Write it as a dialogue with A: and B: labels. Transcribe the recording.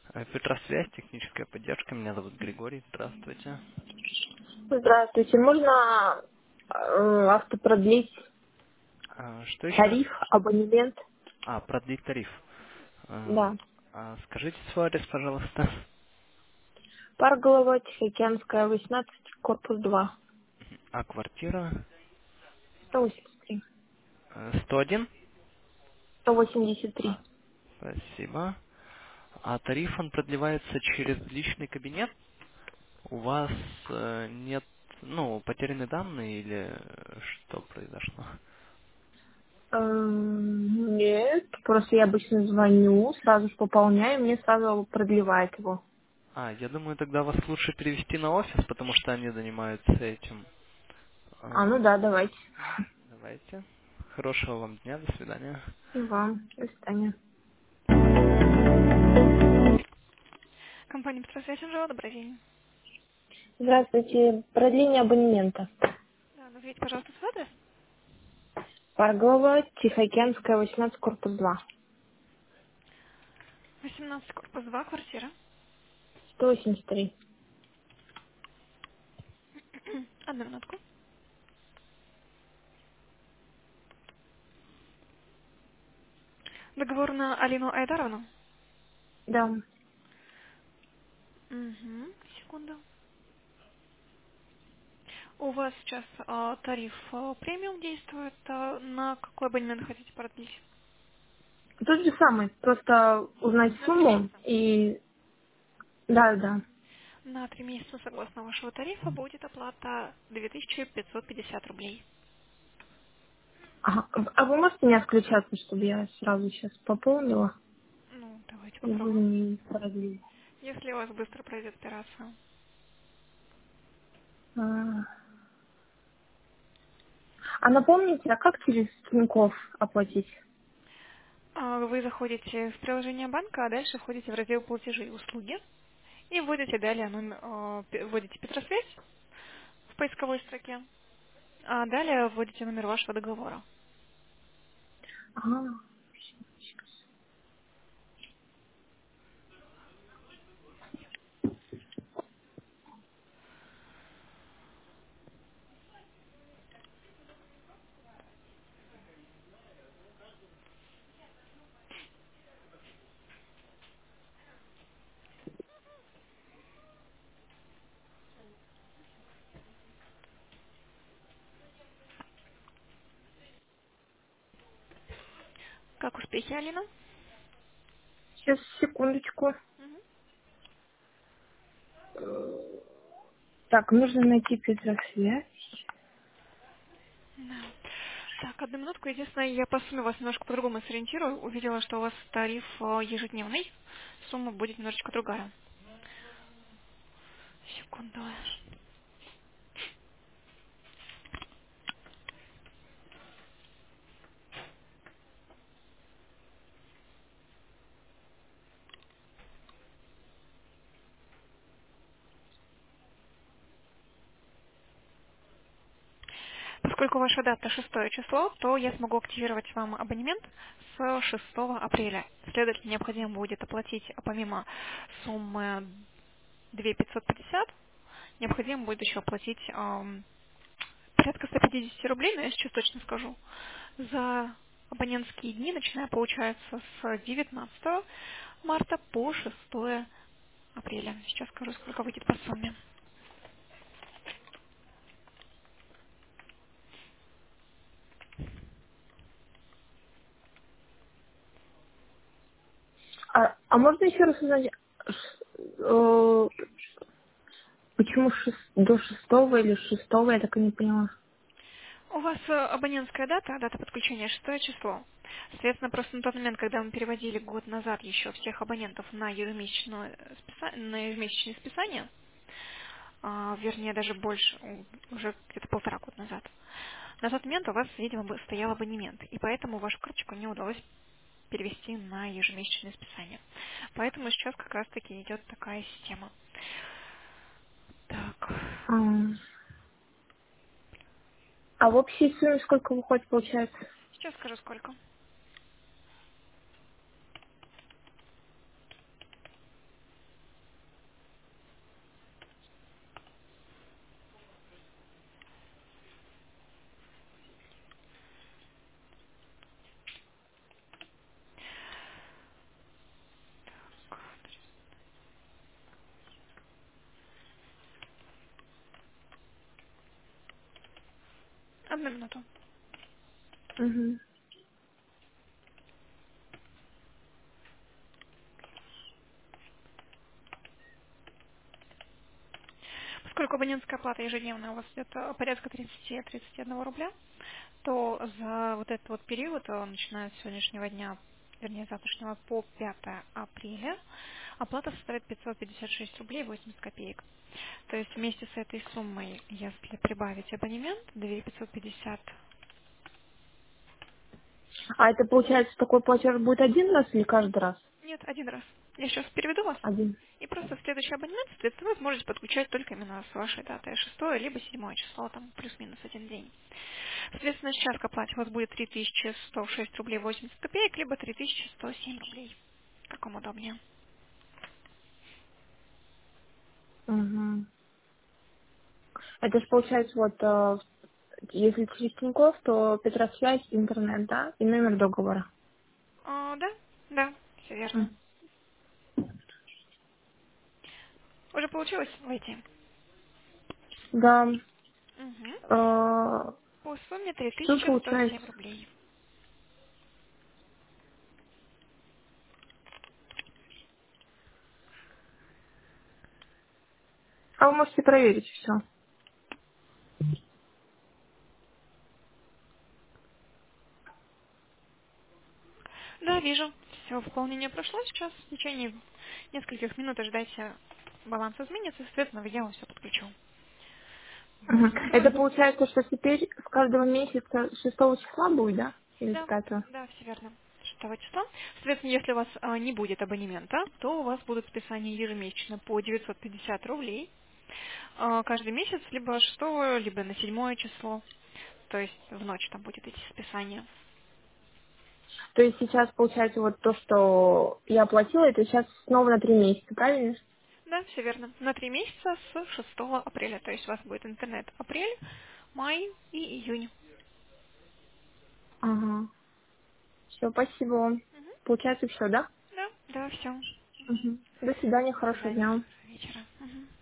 A: Петросвязь, техническая поддержка. Меня зовут Григорий. Здравствуйте.
B: Здравствуйте. Можно автопродлить
A: Что еще?
B: тариф, абонемент?
A: Продлить тариф.
B: Да.
A: Скажите свой адрес, пожалуйста.
B: Парголова, Тихоокеанская, 18, корпус 2,
A: Квартира
B: 183.
A: 101.
B: 183.
A: Спасибо. Тариф, он продлевается через личный кабинет. У вас нет, потеряны данные или что произошло?
B: Нет, просто я обычно звоню, сразу же пополняю, мне сразу продлевает его.
A: Я думаю, тогда вас лучше перевести на офис, потому что они занимаются этим.
B: Ну да, давайте.
A: Давайте. Хорошего вам дня. До свидания.
B: И вам. До свидания.
C: Компания «Петросвязь», Анжела, добрый день.
B: Здравствуйте. Продление абонемента.
C: Да, назовите, пожалуйста, свой адрес.
B: Парголова, Тихоокеанская, 18, корпус 2,
C: 18, корпус 2, квартира.
B: 183.
C: Одну минутку. Договор на Алину Айдаровну.
B: Да.
C: Угу, секунду. У вас сейчас тариф премиум действует. На какой абонемент хотите продлить?
B: Тот же самый, просто узнать
C: На 3
B: сумму
C: месяца.
B: и... Да, да.
C: На 3 месяца, согласно вашего тарифа, будет оплата 2550 рублей.
B: Ага. А вы можете не отключаться, чтобы я сразу сейчас пополнила,
C: Ну, давайте
B: и вы
C: попробуем.
B: мне продлили?
C: Если у вас быстро пройдет операция.
B: А, напомните, а как через Тинькофф оплатить?
C: Вы заходите в приложение банка, а дальше входите в раздел «Платежи и услуги». И вводите далее вводите Петросвязь в поисковой строке, а далее вводите номер вашего договора.
B: Ага.
C: Как успехи, Алина?
B: Сейчас, секундочку.
C: Мгм.
B: Так, нужно найти Петросвязь.
C: Да. Так, одну минутку. Единственное, я по сумме вас немножко по-другому сориентирую. Увидела, что у вас тариф ежедневный. Сумма будет немножечко другая. Секунду. Поскольку ваша дата 6 число, то я смогу активировать вам абонемент с 6 апреля. Следовательно, необходимо будет оплатить, помимо суммы 2550, необходимо будет еще оплатить порядка 150 рублей, но я сейчас точно скажу, за абонентские дни, начиная, получается, с 19 марта по 6 апреля. Сейчас скажу, сколько выйдет по сумме.
B: А можно еще раз узнать, почему до шестого или шестого, я так и не поняла.
C: У вас абонентская дата подключения 6 число. Соответственно, просто на тот момент, когда мы переводили год назад еще всех абонентов на на ежемесячное списание, вернее, даже больше, уже где-то 1,5 года назад, на тот момент у вас, видимо, стоял абонемент, и поэтому вашу карточку не удалось перевести на ежемесячное списание. Поэтому сейчас как раз-таки идет такая система. Так,
B: А, в общей сумме сколько выходит, получается?
C: сейчас скажу сколько. Одну минуту.
B: Угу.
C: Поскольку абонентская плата ежедневная у вас идет порядка 30-31 рубля, то за вот этот вот период, начиная с сегодняшнего дня, вернее завтрашнего по 5 апреля, оплата составит 556 рублей 80 копеек. То есть вместе с этой суммой, если прибавить абонемент, 2550.
B: А это получается такой платеж будет один раз или каждый раз?
C: Нет, один раз. Я сейчас переведу вас.
B: Один.
C: И просто в следующий абонемент, соответственно, вы сможете подключать только именно с вашей датой 6 либо 7 число, там плюс-минус один день. Соответственно, сейчас к оплате у вас будет 3106 рублей 80 копеек, либо 3107 рублей. Как вам удобнее.
B: Угу. Это же получается вот, если через Тинькофф, то Петросвязь, интернет, да? И номер договора.
C: Да, да, все верно. Уже получилось войти?
B: Да.
C: Угу.
B: э,
C: По сумме
B: Тут получается.
C: 3107 рублей.
B: А вы можете проверить все.
C: Да, вижу. Все, выполнение прошло сейчас. В течение нескольких минут ожидайте, баланс изменится, соответственно, я вам все подключу.
B: Это получается, что теперь с каждого месяца 6 числа будет, да? Или с
C: Да,
B: 5?
C: да, все верно. 6 числа. Соответственно, если у вас не будет абонемента, то у вас будут списания ежемесячно по 950 рублей каждый месяц, либо 6, либо на 7 число. То есть в ночь там будет эти списания.
B: То есть сейчас получается вот то, что я оплатила, это сейчас снова на 3 месяца, правильно?
C: Да, все верно. На 3 месяца с 6 апреля. То есть у вас будет интернет апрель, май и июнь.
B: Ага. Все, спасибо вам.
C: Мгм.
B: Получается все, да?
C: Да, да, все.
B: До свидания,
C: До
B: хорошего
C: свидания.
B: дня.
C: Хорошего вечера. Мгм.